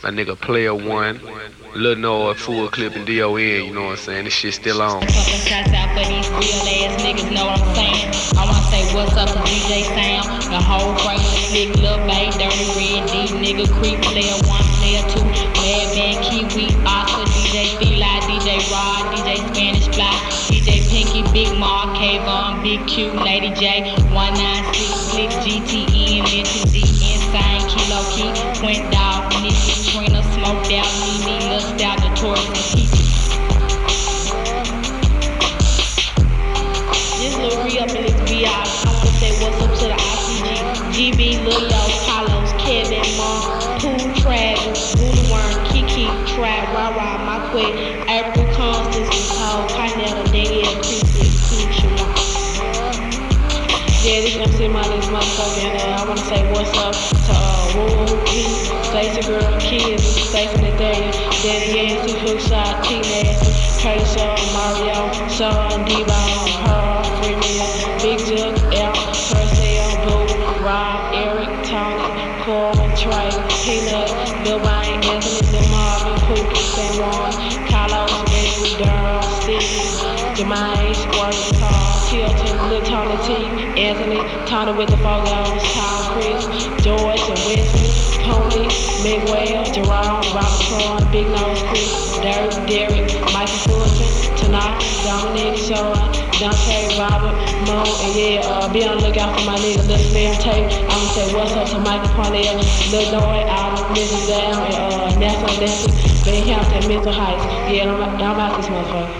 My nigga Player One, Lil Noah, Full Clip, and DON, you know what I'm saying? This shit still on. Couple shots out for these real ass niggas, know what I'm saying? I wanna say what's up to DJ Sam, the whole frame, slick, Lil Bay, Dirty Red, D nigga, Creep, Player One, Player Two, Madman, Kiwi, Oscar, DJ Feli, DJ Rod, DJ Spanish Fly, DJ Pinky, Big Mark, Kayvon, Big Q, Lady J, 196, Slick, GTE, Lynch G, Insane, Kilo Key, Quint Dog, Nicky, Trina, Smoked Out, Mimi, Lust Out, the Taurus, and Peaches. This Lil Ree up in this VI. I wanna say what's up to the ICG, GB, Lil Yo, Carlos, Kevin, Mom, Pooh, Travis, Woolly Worm, Kiki, Trap, Rah, My Quit, April, Constance, Cole, Pineapple, Danielle, Chrissy, Coochie. Yeah, this MC Money is motherfucker, and I wanna say what's up to Woo, P, Stacey Girl, Kids, Stacey Nathaniel, Danny Yancey, Hookshot, T Nasty, K-Shaw, Mario, Sean, D-Bone, Pearl, Freeman, Big Jug, L, Purcell, Boo, Rob, Eric, Tony, Corbin, Trey, Peanut, Bill Wayne, Anthony, Lil Marvin, Pookie, San Juan, Carlos, Reggie, Durrell, Steve, Jermaine, Squirt, Carl, Tilton, Lil Tony T, Anthony, Tony with the photos, Kyle, Chris, George, and Wesley, Pony, Miguel, Jerome, Robert Cron, Big Nose Chris, Derek, Michael Fulton, Tanaka, Dominic, Sean, Dante, Robert, Mo, and yeah, be on the lookout for my nigga Lil Slim Tape. I'ma say what's up to Michael Parnell, Lil Noy, Adam, Mrs. Down, and National Nancy, Ben Hampton, Mental Heights. Yeah, I'm out this motherfucker.